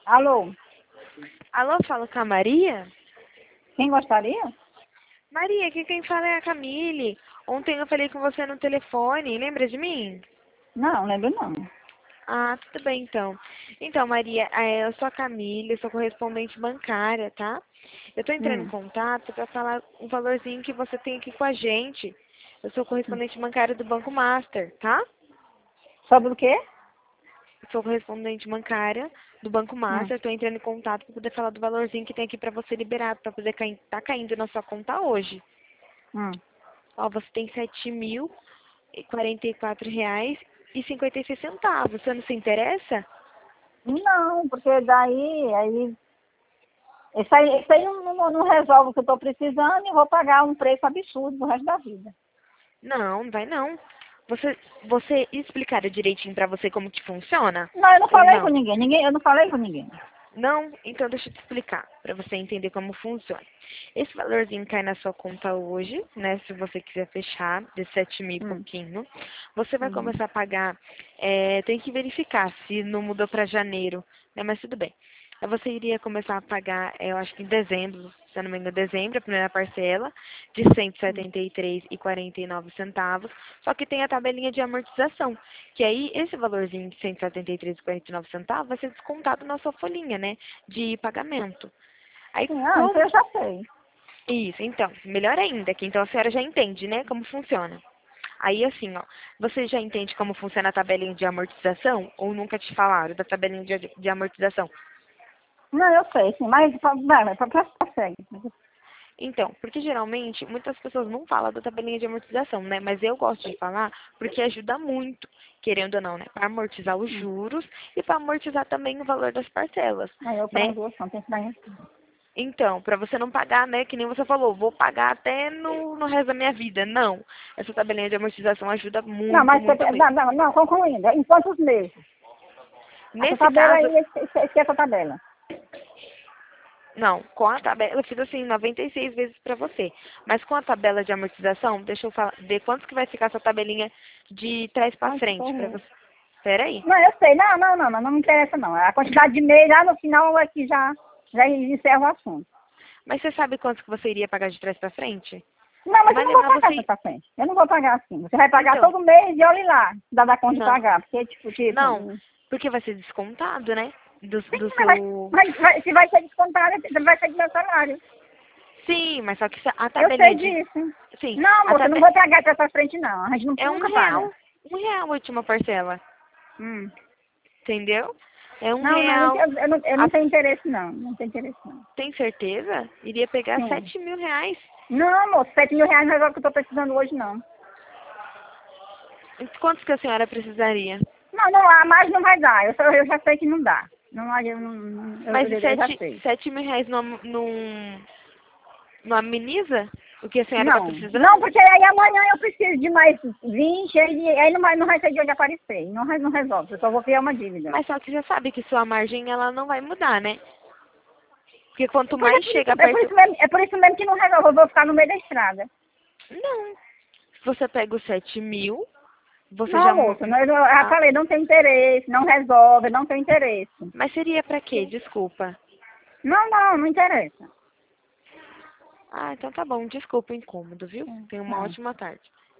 Alô, Alô, fala com a Maria? quem gostaria? Maria, aqui quem fala é a Camille. Ontem eu falei com você no telefone, lembra de mim? Não, lembro não. Ah, tudo bem então. Então, Maria, eu sou a Camille, eu sou correspondente bancária, tá? Eu tô entrando em Hum, contato para falar um valorzinho que você tem aqui com a gente. Eu sou hum. correspondente bancária do Banco Master, tá? Sobre o quê? Eu sou correspondente bancária do Banco Hum, Master, tô entrando em contato para poder falar do valorzinho que tem aqui para você liberar, para poder tá caindo na sua conta hoje. hum. Ó, você tem R$ 7.044,56. Você não se interessa? Não, porque isso aí não resolve o que eu estou precisando e vou pagar um preço absurdo pro resto da vida. Não, não vai não. Você explicaram direitinho pra você como que funciona? Não, eu não Ou falei com não? ninguém, eu não falei com ninguém. Não? Então deixa eu te explicar, pra você entender como funciona. Esse valorzinho cai na sua conta hoje, né? Se você quiser fechar, de 7.000 e Hum, pouquinho. Você vai hum. começar a pagar, tem que verificar se não mudou pra janeiro, né? Mas tudo bem. Aí você iria começar a pagar, eu acho que em dezembro, se eu não me engano, dezembro, a primeira parcela, de cento e setenta e três e quarenta e nove centavos. Só que tem a tabelinha de amortização, que aí esse valorzinho de cento e setenta e três e quarenta e nove centavos vai ser descontado na sua folhinha, né, de pagamento. Aí Sim, isso como eu já sei. isso, então, melhor ainda, que então a senhora já entende, né, como funciona. Aí assim, ó, você já entende como funciona a tabelinha de amortização ou nunca te falaram da tabelinha de amortização? Não, eu sei, sim, mas prossegue. Então, porque geralmente muitas pessoas não falam da tabelinha de amortização, né? Mas eu gosto de falar porque ajuda muito, querendo ou não, né? Para amortizar os Hum. juros e para amortizar também o valor das parcelas, Aí eu para né? as duas não, tem que dar em... Então, para você não pagar, né? Que nem você falou, vou pagar até no resto da minha vida. Não. Essa tabelinha de amortização ajuda Não, muito, mas muito mesmo. não, concluindo. Em quantos meses? Essa Nesse tabela caso, aí, esquece a tabela. não, com a tabela, eu fiz assim 96 vezes para você. Mas com a tabela de amortização, deixa eu ver quanto que vai ficar essa tabelinha de trás para Ai, que frente para horror. você. Espera aí. Não, eu sei. Não me interessa, não. A quantidade de mês lá no final aqui já encerra o assunto. Mas você sabe quanto que você iria pagar de trás para frente? Não, mas eu Vai não vou levar pagar você. essa frente. Eu não vou pagar assim. Você vai pagar Então, todo mês e olhe lá, dá conta de não, pagar. Porque, tipo, não, porque vai ser descontado, né? sim, Do mas seu. se vai ser descontado, vai ser do meu salário. Sim, mas só que a Eu tabelinha sei de. disso. Sim, Não, a moça, eu não tabela vou pagar pra essa frente, não. A gente é nunca paga. R$ 1 a última parcela, Hum. entendeu? É um Não, real. eu não tenho interesse, não. Não tenho interesse, não. Tem certeza? Iria pegar Sim. R$ 7.000. Não, moço, 7.000 não é o que eu tô precisando hoje, não. Quantos que a senhora precisaria? Não, a mais não vai dar. Eu já sei que não dá. Não, Mas eu já sei. R$ 7.000 não ameniza o que a senhora está Não, precisando? porque aí amanhã eu preciso de mais 20 aí não vai ser de onde aparecer. Não resolve, eu só vou criar uma dívida. Mas só que você sabe que sua margem ela não vai mudar, né? Porque quanto Pois é mais por isso, chega perto. é por isso mesmo que não resolve, eu vou ficar no meio da estrada. Não. Se você pega os 7.000, você já. Não, moça, eu já Ah, falei, não tem interesse, não resolve, não tem interesse. mas seria pra quê? Desculpa. Não interessa. Ah, então tá bom. Desculpa o incômodo, viu? Tenha uma É. ótima tarde.